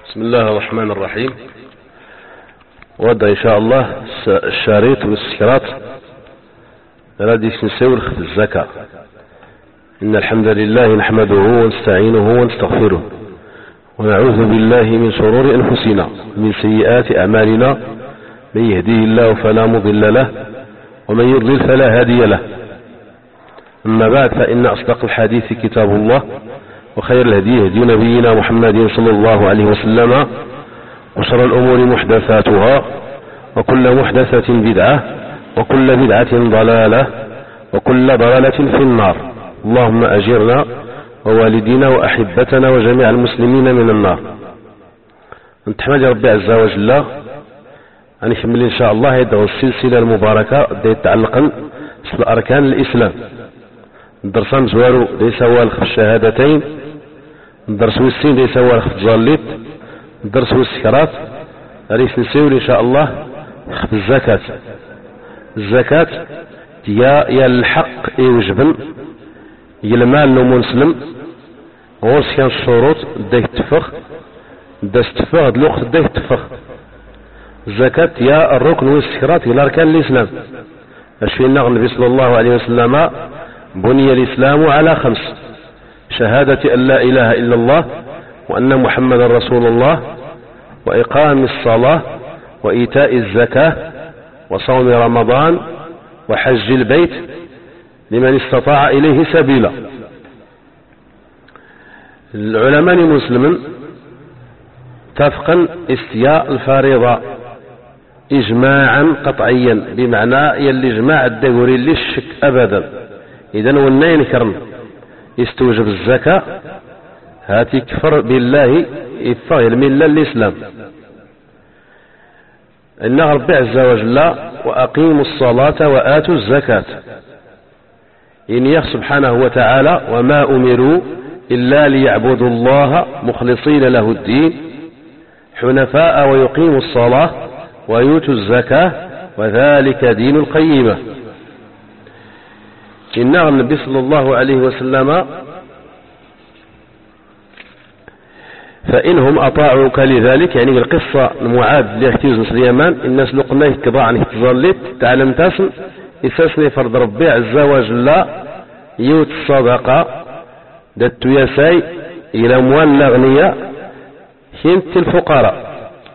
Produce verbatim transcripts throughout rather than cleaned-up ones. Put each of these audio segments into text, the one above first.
بسم الله الرحمن الرحيم. وضع إن شاء الله الشريط والسكرات غادي نساول في الزكاة. إن الحمد لله نحمده ونستعينه ونستغفره ونعوذ بالله من شرور أنفسنا ومن سيئات أعمالنا، من يهديه الله فلا مضل له ومن يضلل فلا هادي له. أما بعد، فإن أصدق الحديث كتاب الله، وخير الهدي هدي نبينا محمد صلى الله عليه وسلم، وشر الأمور محدثاتها، وكل محدثة بدعة، وكل بدعة ضلالة، وكل ضلالة في النار. اللهم أجرنا ووالدينا وأحبتنا وجميع المسلمين من النار. نتحمد ربي عز وجل. غنكمل إن شاء الله هذه السلسلة المباركة التي تتعلق بأركان الإسلام. الدرس مزوارو ليس هو في الشهادتين، الدرس والسين ليس هو في الظليت، الدرس والسكرات ريس نسيول إن شاء الله في الزكاة. الزكاة يا يا الحق يوجبن يا المال لو مسلم غوص كان الشروط دا يتفخ دا استفخ هاد الوقت دا يتفخ. الزكاة يا الركن والسكرات إلى أركان الإسلام. أشفينا النبي صلى الله عليه وسلم: بني الإسلام على خمس: شهادة أن لا إله إلا الله وأن محمد رسول الله، وإقام الصلاة، وإيتاء الزكاة، وصوم رمضان، وحج البيت لمن استطاع إليه سبيلا. العلماء المسلمين اتفقا استياء الفريضة إجماعا قطعيا، بمعنى يلي إجماع الدوري للشك أبدا. إذن والنين كرم يستوجب الزكاة هاتي كفر بالله إفاق الملة الإسلام. إن ربي عز وجل: وأقيموا الصلاة وآتوا الزكاة. إن سبحانه وتعالى: وما أمروا إلا ليعبدوا الله مخلصين له الدين حنفاء ويقيموا الصلاة ويؤتوا الزكاة وذلك دين القيمة. إن النبي صلى الله عليه وسلم: فإنهم أطاعوك لذلك، يعني القصة المعاد لاختيوز نصر اليمان الناس لقناه كضاع عنه تظلت تعلم تاسم إساسني فرض ربي عز وجل يوت الصدقة دت يساي إلى أموال الأغنياء هنت الفقراء.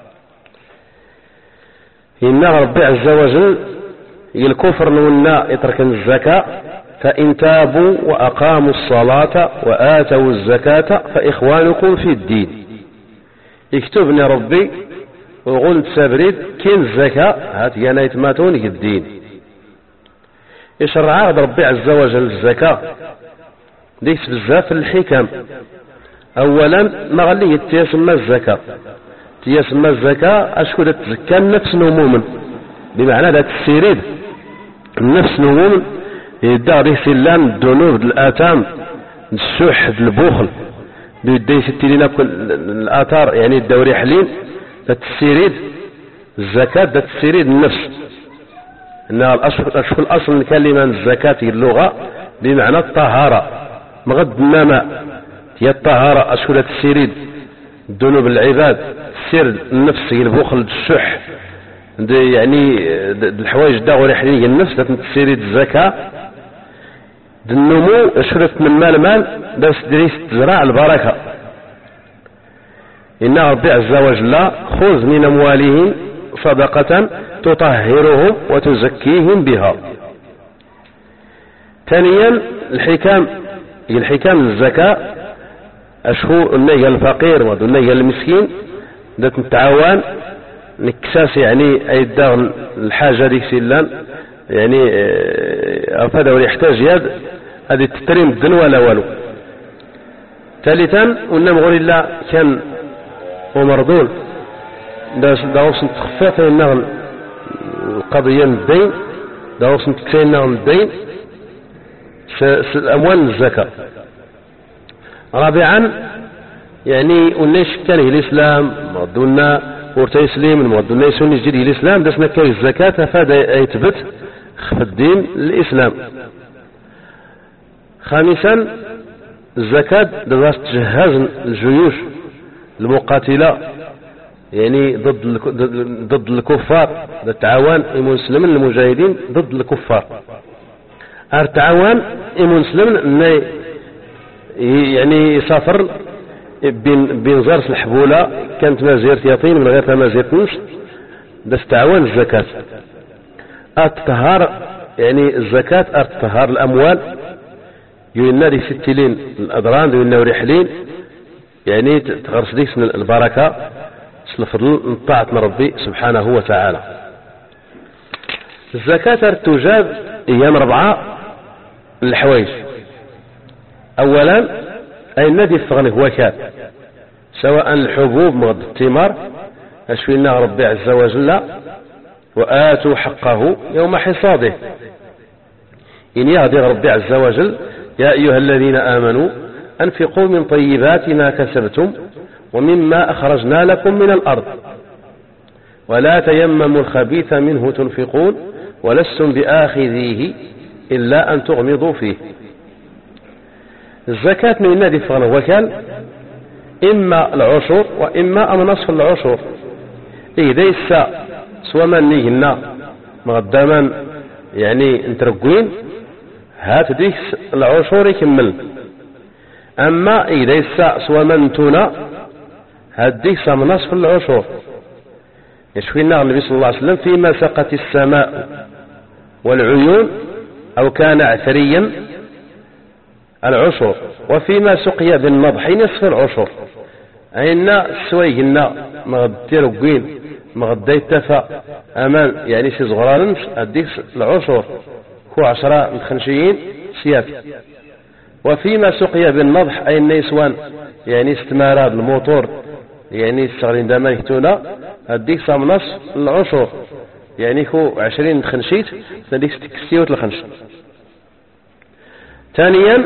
إن ربي عز وجل الكفر نونا يتركن الزكاة: فإن تابوا وأقاموا الصلاة وآتوا الزكاة فإخوانكم في الدين. يكتبني ربي وقلت سابريد كين الزكاة هات يانا يتماتوني الدين. يشرع ربي عز وجل الزكاة ليس بزاف الحكم. أولا ما غلي يتيسمى الزكاة تيسمى الزكاة أشكو تزكى النفس نموما، بمعنى لا تسيريد النفس نموما يدار سلام الذنوب الآثام السح البخل بيدي ستي لنا كل الآثار، يعني الدوري حلين تتسيريد الزكاة تتسيريد النفس. إنها الأصل الأصل الكلمة الزكاة اللغة بمعنى الطهارة مغد النماء هي الطهارة. أشكو تتسيريد الذنوب العباد سير النفس البخل السح يعني الحوايج داغوري حلين النفس تتسيريد الزكاة. النمو شرف من مال مال بس دريس تزرع البركة. إن ربي عز وجل: خذ من أموالهم صدقة تطهرهم وتزكيهم بها. ثانيا الحكام الحكام الزكاة أشهو النية الفقير والنية المسكين دات نتعاون نكساس، يعني أي الدار الحاجة ديك سيلان، يعني هذا يحتاج يد هذه تتريم الدن ولا والو. ثالثا ونمغول الله كان ومردون داوس نتخفف النغم القضية من الدين، داوس نتكسين النغم الدين الأموال الزكاة. رابعا يعني ونيش كان الإسلام مردونا ورتيسليم المردونا يسوني جديد الإسلام دسنا كان الزكاة فهذا يثبت خف الدين الإسلام. خامسا الزكاة دراسة تجهز الجيوش المقاتلة يعني ضد ضد الكفار، التعاون المسلمين المجاهدين ضد الكفار. التعاون المسلم يعني يسافر بين بين زرس الحبولة كانت مازيرة يطين من غير مازيرة نمش باش تعاون الزكاة. الطهار يعني الزكاة الطهار الأموال يوينا دي ستلين الأدران يوينا رحلين يعني تغرس ديك البركة الفضل نطاعة ربي سبحانه وتعالى. الزكاة تجاب أيام ربعة الحوايج. أولا أي الذي فغني هو كان سواء الحبوب مغض الثمار أشفينا ربي عز وجل وآتوا حقه يوم حصاده. إن يهدي ربي عز وجل يا أيها الذين آمنوا أنفقوا من طيبات ما كسبتم ومما أخرجنا لكم من الأرض ولا تيمموا الخبيث منه تنفقون ولستم بآخذيه إلا أن تغمضوا فيه. الزكاة من النادي فغنى وكال إما العشر وإما نصف العشر. إذا يسا سوى من نيهنا مقدما يعني انترقوين هات ديك العشر يكمل. أما إذا يسا سوى من تونا هات ديك سام نصف العشر. يشفينا النبي صلى الله عليه وسلم فيما سقت السماء والعيون أو كان عثريا العشر وفيما سقي بالنضح نصف العشر. أين سويهن مغدي رقين مغدي التفا أمان يعني سي صغران أديك العشر هو عشرة الخنشيين سياف. وفيما سقي بالنضح أي النيسوان يعني استمارات الموتور يعني استغلين داما يكتونا أديك سام نصف العشر يعني هو عشرين خنشيت أديك ستكسيوت الخنش. ثانيا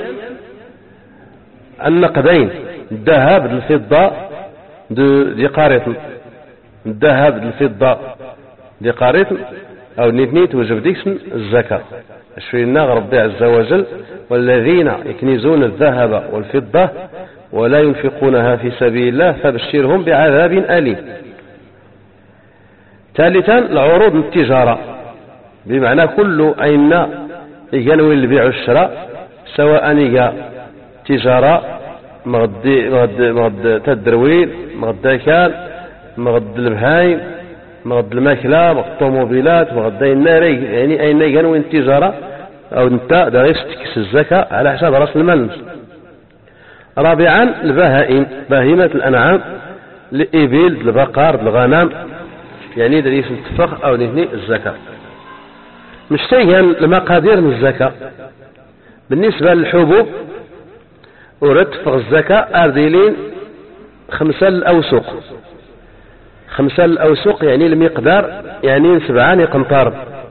النقدين الذهب الفضة دي قاريطن الذهب الفضة دي قاريطن أو نتنيت وجب ديكسن الزكاة. أشفينا ربي عز وجل والذين يكنزون الذهب والفضة ولا ينفقونها في سبيل الله فبشرهم بعذاب أليم. ثالثا العروض التجارة بمعنى كل أين يجنوي البيع والشراء سواء يجا تجارة مغدي مغد مغد تدرويل مغد كال مغد البهايم مغد الماكلة مغد الطوموبيلات مغد النار يعني أين يجنوي التجارة أو أنت داريس تكس الزكاة على حساب رأس المال. رابعا البهائم بهيمة الأنعام الإبل البقر الغنم يعني داريس التفخ أو نهني الزكاة. مشتيها المقادير من الزكاة بالنسبة للحبوب ورد فغ الزكاة أرديلين خمسة الأوسق. خمسة الأوسق يعني المقدار يعني سبعان قنطار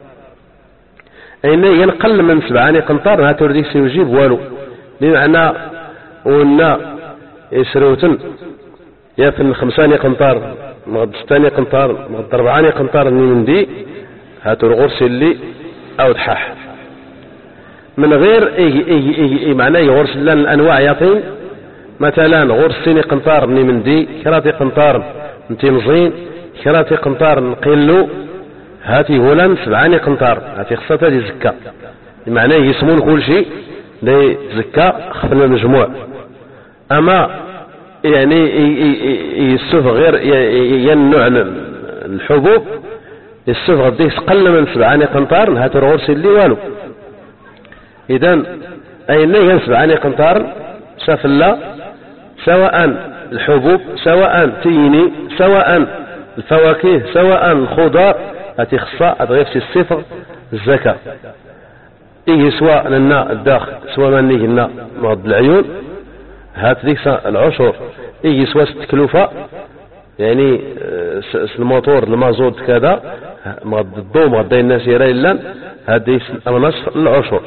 يعني ينقل من سبعان قنطار هاتو رديك سيجيب والو بمعنى ونا يسروتن يافن خمسان قنطار مغد ستان قنطار مغد أربعان قنطار من دي هاتو الغرس اللي أو تحاح من غير اي اي اي, اي معناه يغرس لنا الانواع يعطين مثلا غرس سيني قنطار مني من دي كراتي قنطار نتي مزين كراتي قنطار نقلو هاتي هولان سبعاني قنطار هاتي خصتا دي زكا معناه يسمون كل شيء دي زكا خفنا المجموع. اما يعني يسوف غير ينوع الحبوب يسوف غدي قل من سبعاني قنطار هاتي الغرس اللي والو. إذن أين ينسب عن قنطار سفلا سواء الحبوب سواء تيني سواء الفواكه سواء الخضار هاتي خصا أتغيف الصفر الزكاة. إيه سواء لنا الداخل سواء من نيهنا مغض العيون هات ديك العشر. إيه سواء ستكلوفة يعني الموتور المازوت كذا مغض الضوء مغض الناس يريلان هات نصف العشر.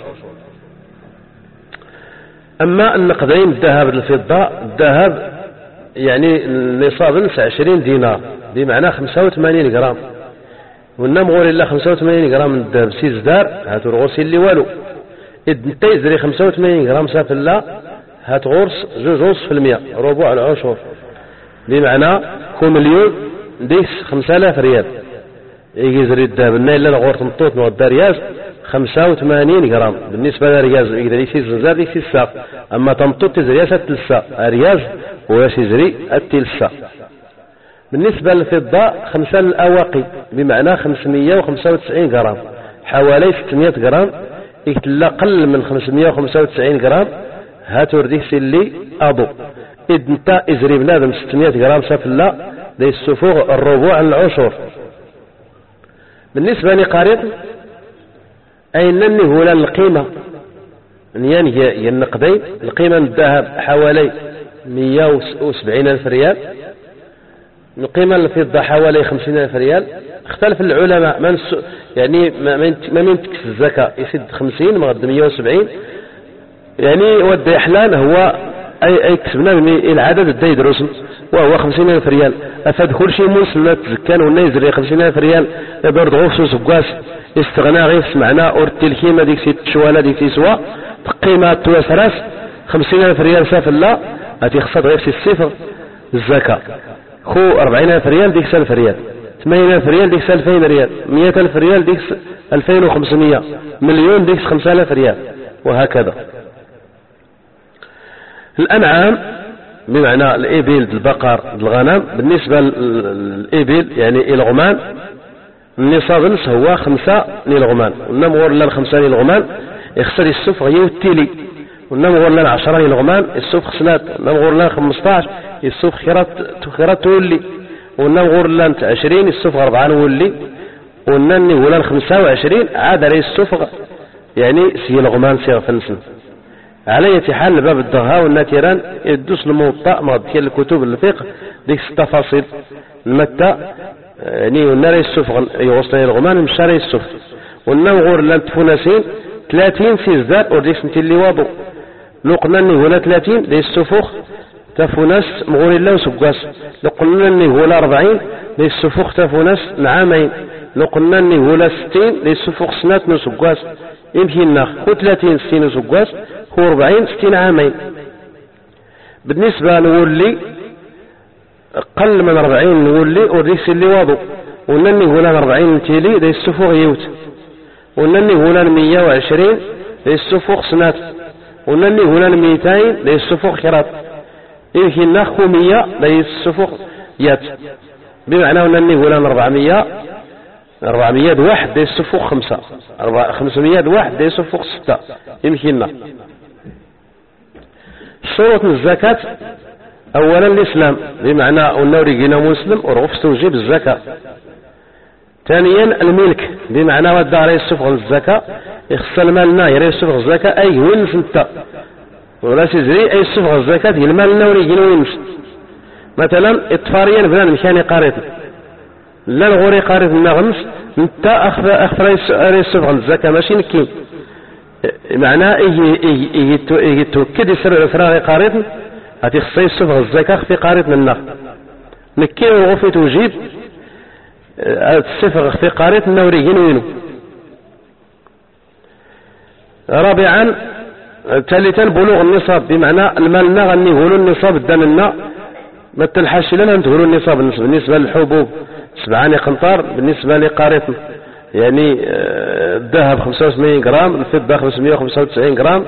أما النقدين الذهب الفضة الذهب يعني النصاب نص عشرين دينار بمعنى خمسة وثمانين جرام والنام غور إلا خمسة وثمانين جرام من الذهب سيز دار هاتو الغرس اللي والو. إذ انت يزري خمسة وثمانين جرام ساف الله هات غرس جوج ونص في المية ربع العشر بمعنى كو مليون ديس خمسة آلاف ريال يجزري الذهب النا إلا الغور تمطوط نوضى رياز خمسة وثمانين جرام بالنسبة لرياز إذا ليسي زنزار ليسي الساق أما تمطوط تزرياز التلساق رياز ويسيزري التلساق. بالنسبة للفضة خمسة الأواقي بمعنى خمسمية وخمسة وتسعين جرام حوالي ستمية جرام يكتلا قل من خمسمية وخمسة وتسعين جرام هاتور ديك اللي أضو إذ انت إزري بنادم ستمية جرام سافلا دي السفوغ الربوع العشر. بالنسبة لقارئ أين هنا القيمة يعني هي النقدين القيمة الذهب حوالي مية وسبعين ألف ريال القيمة الفضة حوالي خمسين ألف ريال. اختلف العلماء من يعني ما من تكس الزكاة يسد خمسين ما غد مية وسبعين يعني ودي إحلال هو أي أي كسبنا من العدد الداي دروس وهو خمسين ألف ريال أفاد كل شيء مسلم تزكان والنايزري خمسين ألف ريال يبرد غوصوص وقاس استغنى غير سمعنا أورتي الكيمة ديك سي تشوالا ديك سي سوا قيمة تواسراس خمسين ألف ريال ساف الله هاتي خصاد غير سي الصفر الزكاة خو أربعين ألف ريال ديك ألف ريال ثمانين ألف ريال ديك ألفين ريال مئة ألف ريال ديك ألفين وخمسمية مليون ديك خمسة آلاف ريال وهكذا. الأنعام بمعنى الإبل البقر الغنم بالنسبة للإبل يعني الغمان النصاب نص هو خمسة للغمان والنمغور لنا خمسة للغمان يخسر السفغ يوتيلي والنمغور لنا عشرة للغمان السفغ سنات والنمغور لنا خمسطاش السفغ خيرات خيرات تولي والنمغور لنا عشرين السفغ أربعة نولي والنني ولنا خمسة وعشرين عاد عليه السفغ يعني سي الغمان سيغ فنسن. على أي حال باب الدغها والناتيران يدوس الموطأ ما ديال الكتب الفقه ديك التفاصيل المتى يعني والنار السفغ يوصل الغمان مشاري السفغ والنمغور لنا تفوناسين ثلاثين سيزدار وديك سنتي اللي واضو لقناني هنا ثلاثين دي السفوخ تفوناس مغوري الله وسقاس لقناني هنا أربعين دي السفوخ تفوناس نعامين لقناني هنا ستين دي السفوخ سنات نسقاس يمكن ناخ هو ثلاثين ستين نسقاس هو أربعين ستين عامين. بالنسبة نولي قل من أربعين نولي وريس اللي واضو ونني هنا أربعين تيلي دي السفوخ يوت ونني هنا مية وعشرين دي السفوخ سنات ونني هنا ميتين دي السفوخ خيرات يمكن ناخو مية دي السفوخ يات بمعنى ونني هنا أربعمية أربعمية واحد دي السفوخ خمسة خمسمية واحد دي السفوخ ستة يمكننا. شروط الزكاة أولا الإسلام بمعنى أنه رجينا مسلم ورغف توجيب الزكاة. ثانيا الملك بمعنى ودار يسفغ الزكاة يخص المالنا يرى يسفغ الزكاة أي وينس انت ولا سيزري أي يسفغ الزكاة المالنا ورجينا وينس مثلا اطفاريا بلان مكاني قارئة لا الغوري قارئة النغمس انت أخفر يسفغ الزكاة ماشي نكين معناه يتوكد يسر إفراغ قارئة هاتي خصي يسفغ الزكاة في قارئة النغ نكين وغفي توجيب الصفغ في قارئة النوريين وينو. رابعا ثالثا بلوغ النصاب بمعنى المالنا غني هولو النصاب الدمنا ما تلحش لنا نتهولو النصاب بالنسبة للحبوب سبعاني قنطار بالنسبة لقارئة يعني الذهب خمسة وثمانين جرام الفضة خمسمية وخمسة وتسعين جرام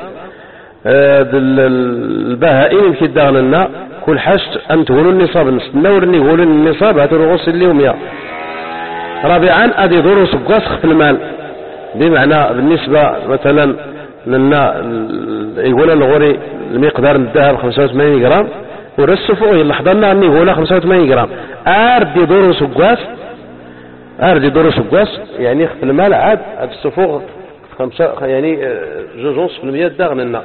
البهائم يمكن داغلنا كل حاجة أن تهولو النصاب النور اللي يقولون النصاب هاتو رغوص اللي هم يا. رابعا ادي دروس قسخ في المال بمعنى بالنسبة مثلا لنا يقول الغوري المقدار الذهب خمسة وثمانين جرام ورسو فوق اللحظة لنا اني يقول خمسة وثمانين جرام اردي دروس قاس اردي دروس قاس يعني في المال عاد السفوغ خمسة يعني جوج ونص في المية داغننا.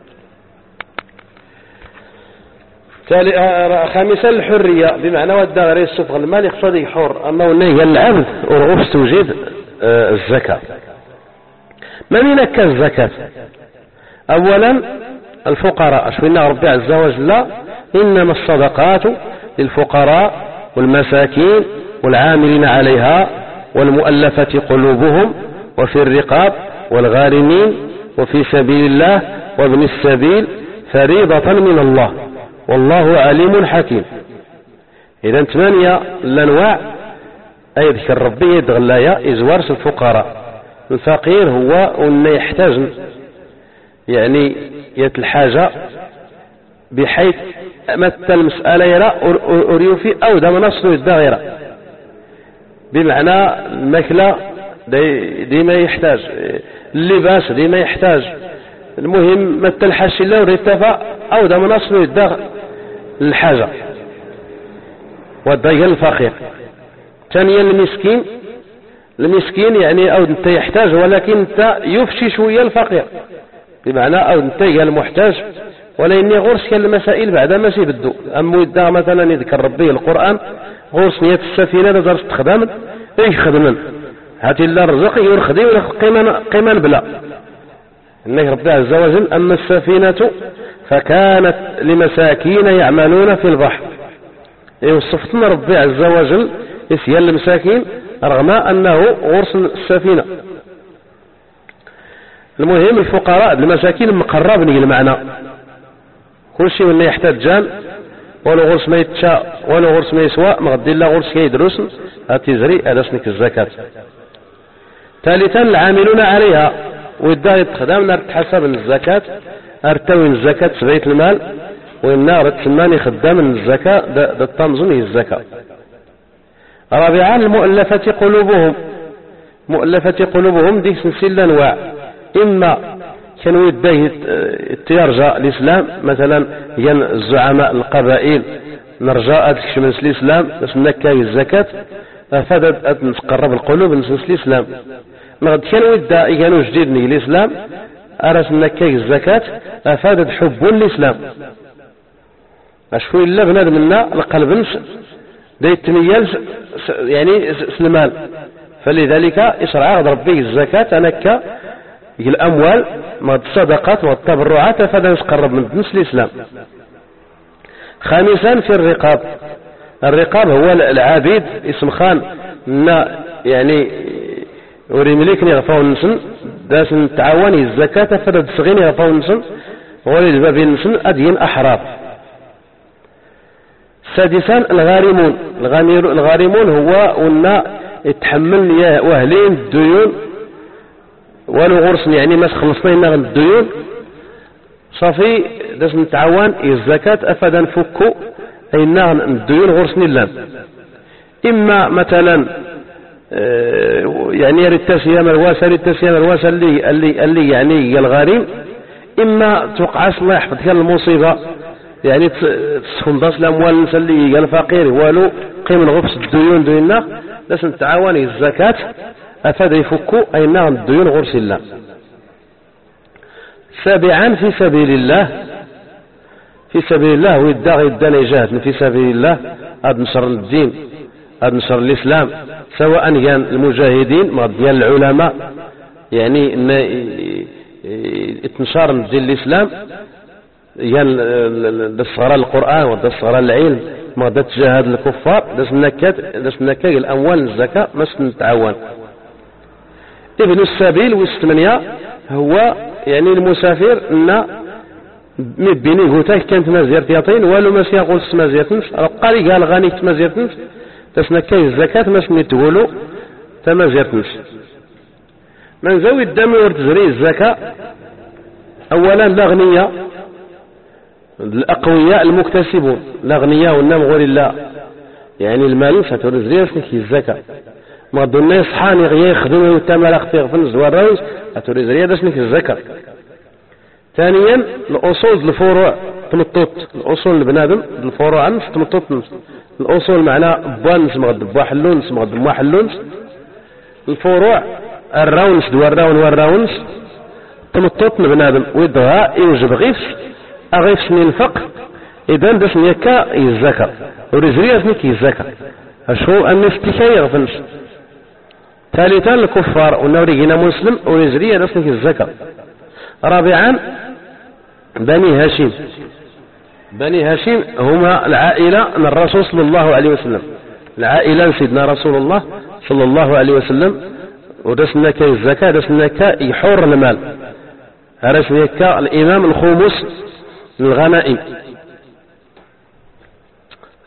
خامسا الحرية بمعنى ودى غير السفغ المال يقصد حر أما هي العبد ورغف توجد الزكاة. ما من أكا الزكاة؟ أولا الفقراء أشوينا ربي عز وجل إنما الصدقات للفقراء والمساكين والعاملين عليها والمؤلفة قلوبهم وفي الرقاب والغارمين وفي سبيل الله وابن السبيل فريضة من الله والله عليم حكيم. إذا ثمانية الأنواع أي ذكر ربي يدغلايا إزوارس الفقراء. الفقير هو أن يحتاج يعني يت الحاجة بحيث مثل المسألة يرى أريوفي أو دام نصر الدغيرة، بمعنى الماكلة دي ديما يحتاج، اللباس ديما يحتاج، المهم مثل الحاش الله وريتفا أو دام نصر الدغ الحاجة والضيق الفقير. ثانيا المسكين، المسكين يعني أو أنت يحتاج ولكن أنت يفشي شوية الفقير، بمعنى أو أنت المحتاج ولا إني غرس كالمسائل بعد ما سيبدو. أما إذا مثلا يذكر ربي القرآن غرس نية السفينة لدرس تخدم إيش خدمن هاتي الله رزق يرخدي ولا قيمان قيمان بلا إنه ربي عز وجل. أما السفينة فكانت لمساكين يعملون في البحر، يوصفتنا ربي عز وجل يسيال المساكين رغم أنه غرس السفينة. المهم الفقراء المساكين مقربني المعنى، كل شيء من يحتاج جان ولو غرس ما يتشاء ولو غرس ما يسوى مغدي الله غرس كيدرس هاتيزري أدسنك الزكاة. ثالثا العاملون عليها وإذا يتخدم نار تحسب الزكاة أرتوي الزكاة سبيت المال والنار تسماني خدام الزكاة دا التنظيم الزكاة. رابعا المؤلفة قلوبهم، مؤلفة قلوبهم دي سلسلة أنواع، إما كانوا يديه يرجع الإسلام مثلا ين الزعماء القبائل نرجع أدكش من الإسلام باش نكاي الزكاة فهذا نتقرب القلوب من الإسلام. نغد كانوا يدعي كانوا جديدني الإسلام أرس نكاي الزكاة فهذا حب الإسلام. أشكو إلا بناد منا القلب دا يتميل يعني سلمان، فلذلك إشرع ربي الزكاة أنك الأموال ما الصدقات والتبرعات فهذا نتقرب من نفس الإسلام. خامسا في الرقاب، الرقاب هو العبيد اسم خان يعني وريمليك يغفاو النسن داس نتعاوني الزكاة فهذا صغير يغفاو النسن ولد باب النسن أدين أحرار. سادسا الغارمون، الغارمون هو أن يتحمل وهلين الديون ولو غرس يعني ما خلصنا لنا الديون صافي داس نتعاون الزكاة أفدا نفكو أي نغن الديون غرسني لنا. إما مثلا يعني التسيام الواسع التسيام الواسع اللي اللي اللي يعني الغريم، إما توقعش الله يحفظك المصيبة يعني تخلص الأموال نسلي الفقير والو قيم غفص الديون ديننا باش نتعاون الزكاة أفاد يفكوا أي نغن الديون غرس الله. سابعا في سبيل الله، في سبيل الله ويداغي الدنيا جهد في سبيل الله هذا نشر الدين هذا نشر الإسلام، سواء كان المجاهدين ديال العلماء يعني ان اتنشار دين الإسلام يعني الصغراء القرآن والصغراء العلم ما دا تجاهد الكفار داس نكاد داس نكاد الأموال الزكاة مش نتعاون. ابن السبيل والثمانية هو يعني المسافر ان مبيني قوتاك كانت مازيرت يطين ولو ما سيقول سمازيرتنس قال قال غاني تمازيرتنس تسنكاي الزكاة مش نتقولوا تمازيرتنس. من زوي الدم ورتزري الزكاة أولا الأغنياء الأقوياء المكتسبون، الأغنياء والنام غير الله يعني المال ستورزري سنكي الزكاة ما دون يصحاني غير يخدموا يتمال اختيار فنز والرئيس ستورزري هذا سنكي الزكاة. ثانيا الأصول الفروع تمطط، الأصول البنادم الفروع عنس تمطط، الأصول معناه بوان نسمى دبوا حلون نسمى دبوا حلون، الفروع الراونس دو الراون والراونس تمطط البنادم ويدها يوجب غيفس أغيفس من الفقر إذا دس نيكا الزكاة ورزرية نيكي الزكاة أشهو أن نفتكا يغفنش. ثالثا الكفار ونورينا مسلم ورزرية دس نيكي الزكاة. رابعا بني هاشم، بني هاشم هما العائلة من الرسول صلى الله عليه وسلم، العائلة سيدنا رسول الله صلى الله عليه وسلم ودسنا كي الزكاة دسنا كي يحور المال هرسنا كا الإمام الخمس الغنائم.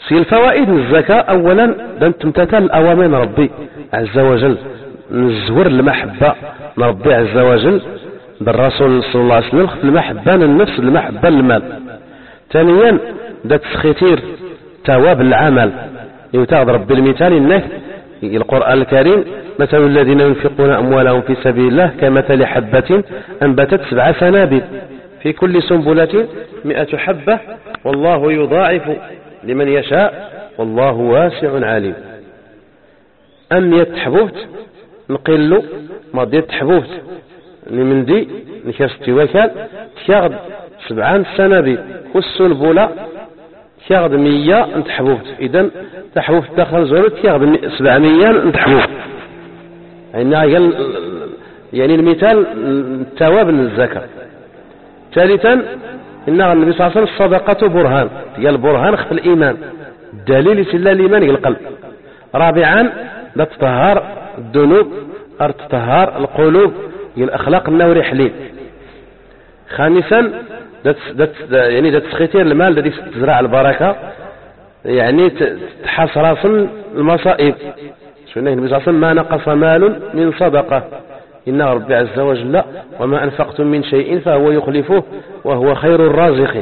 في الفوائد الزكاة أولا تمتثل الأوامر ربي عز وجل، نزور المحبة ربي عز وجل بالرسول صلى الله عليه وسلم، المحبة للنفس المحبة للمال. ثانيا ذات تسخيتير تواب العمل، يتاخذ ربي المثال إنه القرآن الكريم مثل الذين ينفقون أموالهم في سبيل الله كمثل حبة أنبتت سبع سنابل في كل سنبلة مئة حبة والله يضاعف لمن يشاء والله واسع عليم. أم يتحبوت نقل ما دي تحبوت من دي نكاستي وكال تياغد سبعان سنابل والسنبلة تياغد مية نتحبوت، إذن تحبوت داخل زولت تياغد سبعمية نتحبوت. يعني يعني المثال التواب من الزكاة. ثالثا إن النبي صلى الله عليه وسلم الصدقة برهان، قال برهان خف الإيمان، دليل سلا الإيمان القلب. رابعا لا تطهر الذنوب، تطهر القلوب، الأخلاق النوري حليل. خامسا يعني ذات تسخيتير المال الذي تزرع البركة، يعني تحاس راس المصائب. سنة النبي صلى الله عليه وسلم ما نقص مال من صدقة إن ربي عز وجل وما أنفقتم من شيء فهو يخلفه وهو خير الرازقين.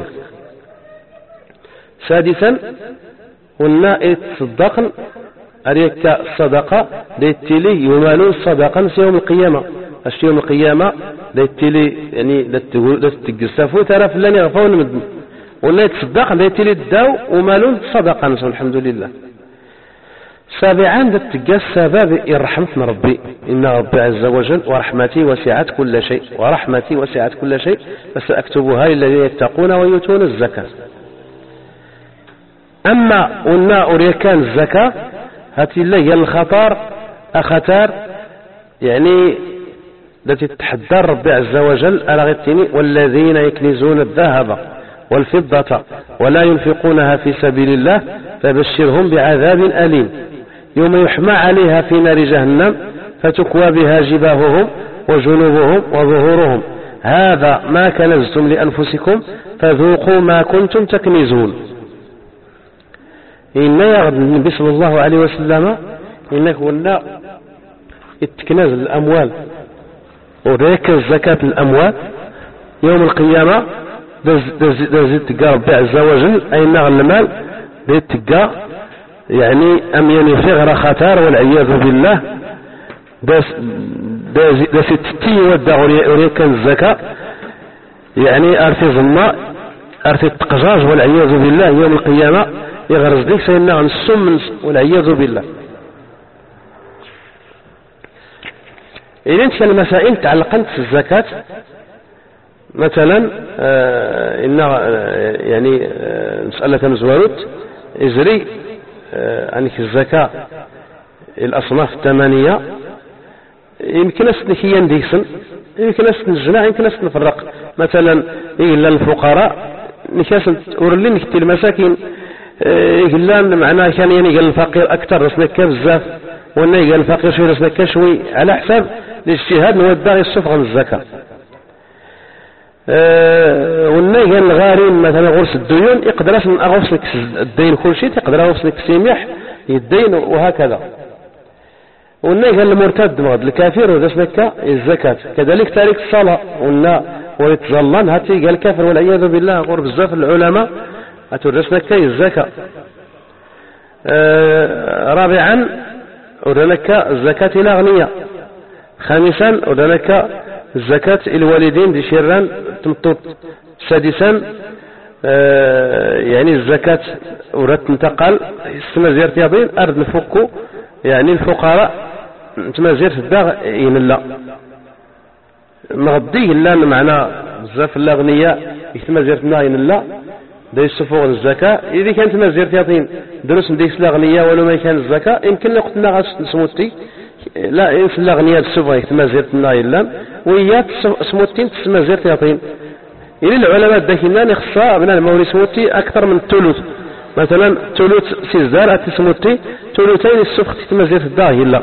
سادسا قلنا تصدقن أريك الصدقة ليتلي يمالون صدقا في يوم القيامة. أش يوم القيامة ليتلي يعني لتقصفوا ترى فلان يغفون مدن ولا يتصدق ليتلي الداو ومالون صدقا الحمد لله. سابعا تلقى السبب رحمتنا ربي إن ربي عز وجل ورحمتي وسعت كل شيء ورحمتي وسعت كل شيء فسأكتبها للذين يتقون ويؤتون الزكاة. أما قلنا أريكان الزكاة هاتي الله هي الخطر أخطار يعني التي تتحدى ربي عز وجل على غيرتني والذين يكنزون الذهب والفضة ولا ينفقونها في سبيل الله فبشرهم بعذاب أليم يوم يحمى عليها في نار جهنم فتكوى بها جباههم وجنوبهم وظهورهم هذا ما كنزتم لأنفسكم فذوقوا ما كنتم تكنزون. إن يغض النبي صلى الله عليه وسلم إنك قلنا اتكناز الأموال وريكز زكاة الأموال يوم القيامة دازي تلقى ربي عز وجل أي نغ المال دازي تلقى يعني أم يعني في غير خطر والعياذ بالله دازي تتي ودع وريكز الزكاة يعني أرثي ظلماء أرثي التقجاج والعياذ بالله يوم القيامة يغرز ديك سينا عن السم والعياذ بالله. إذن انت المسائل تعلقت في الزكاة مثلا آه إن آه يعني آه مسألة مزوروت إجري آه عنك الزكاة الأصناف الثمانية يمكن أسنكيا ديسن يمكن أسنجمع يمكن أسنفرق مثلا إلا الفقراء نكاسل أورلين نكتي المساكين يقول معناه كان يعني قال الفقير أكثر رسنك بزاف وانا قال الفقير شوي رسنك شوي على حساب الاجتهاد نودع الصفغة من الزكاة. أه وانا قال الغارين مثلا غرس الديون يقدر أن أغرس لك الدين كل شيء يقدر أغرس لك سيميح الدين وهكذا. وانا قال المرتد مغد الكافر ورسنك الزكاة كذلك تارك الصلاة وانا ويتظلن هاتي قال كافر والعياذ بالله غرب بزاف العلماء أتورثنا كي الزكاة. آه رابعا أردنك الزكاة الأغنياء. خامسا أردنك الزكاة الوالدين دي شيران تمطوط. سادسا آه يعني الزكاة أرد تنتقل اسم زيارة يضين أرد نفكو يعني الفقراء انتما زيارة الداغ ينلا مغضيه إلا معنا بزاف الأغنياء اسم زيارة الداغ ينلا دايس سفور الزكاة إذا كانت مزير تياطين دروس نديس الأغنياء ولو ما كان الزكاة يمكن نقتنا غاس سموتي لا يمكن الأغنياء تسفر مزير النايلان ويا سموتين مزير تياطين إلى العلماء الداخلين يخصى من الموري سموتي أكثر من الثلث مثلا ثلث سيزدار أتي سموتي ثلثين السفخ مزير الداهلة.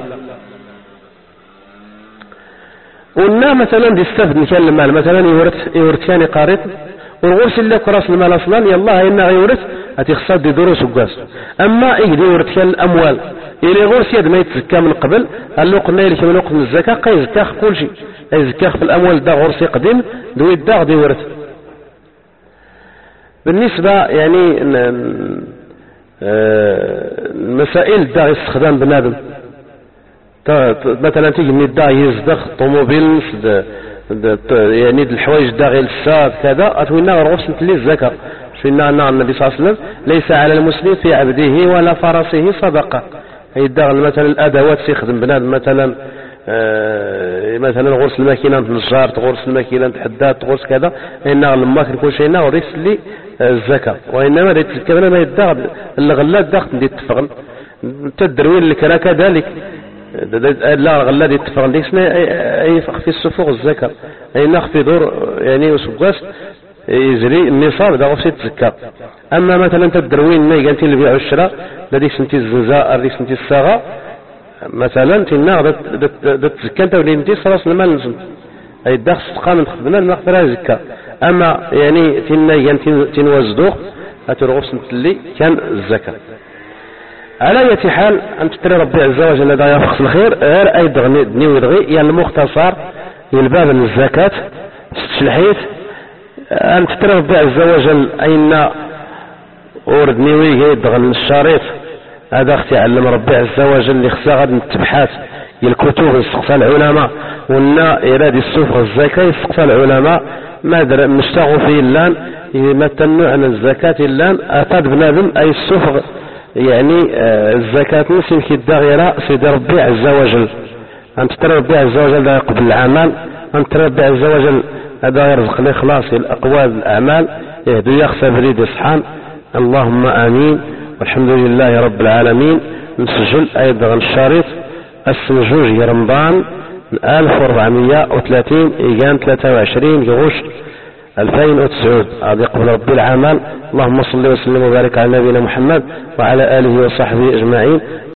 قلنا مثلا دي استفد مثال المال مثلا يورث يورث ثاني قارئ والغرس اللي كراس المال أصلا يلا إنه يورث أتخصد دي دروس وقاس. أما إيدي ورد كان الأموال إلي غرس يد ما يتزكى من قبل قال له قلنا لك من وقت من الزكاة قا يزكى كل شيء يزكى في الأموال دا غرس يقدم دوي الداغ دي ورد. بالنسبة يعني المسائل دا استخدام بنادم مثلا تيجي من الدا يزدخ طوموبيل يعني الحوايج دا غير الساد كذا أتوينا غرس مثل الزكاة فينا أن النبي صلى الله عليه وسلم ليس على المسلم في عبده ولا فرسه صدقة. هي الدغل مثلا الأدوات سيخدم بنادم مثلا آه مثلا غرس الماكينة نجار تغرس الماكينة حداد تغرس كذا إنه لما كل شيء وريس لي الزكاة. وإنما ريت الكبنة ما يدغل الغلات داخل دي التفغن تدروين اللي كان كذلك لا غلات دي التفغن ديك سنة أي في السفوق الزكاة أي نخفي دور يعني وسقاس يجري النصاب دا غوصي تزكى. أما مثلا تدروين ما يقانتي اللي بيع الشراء لديك سنتي الزنزاء لديك سنتي الصاغة مثلا تينا دا تزكى انت ولي نتي صلاص المال نزم أي دا خصدقا من تخدمنا المغفرة زكى. أما يعني تينا يقانتي تنوزدوخ أترغوص نتلي كان الزكاة. على أي حال أن تتري ربي عز وجل هذا يفقس الخير غير أي دغني دني ويدغي يعني المختصر يلباب الزكاة ستشلحيت أن تترى ربي عز وجل أين أوردني ويجي دغن الشريط هذا اختي علم ربي عز وجل اللي خصها غاد نتبحث الكتب يسقف العلماء ونا إرادة السفر الزكاة يسقف العلماء ما در مشتغل فيه اللان يمتنوا عن الزكاة اللان أفاد بنادم أي السفر يعني آه الزكاة نسي كي الدغيرة سيدي ربي عز وجل. أن تترى ربي عز وجل لا يقبل العمل أن تترى ربي عز وجل هذا يرزق لي خلاص الأقوال الأعمال يهدو يخسى بريد إصحان. اللهم آمين والحمد لله رب العالمين. نسجل أيضا الشريط السنجوج رمضان ألف وأربعمائة وثلاثين إيجان ثلاثة وعشرين غوش ألفين وتسعود هذا يقبل ربي العمل. اللهم صل وسلم وبارك على نبينا محمد وعلى آله وصحبه أجمعين.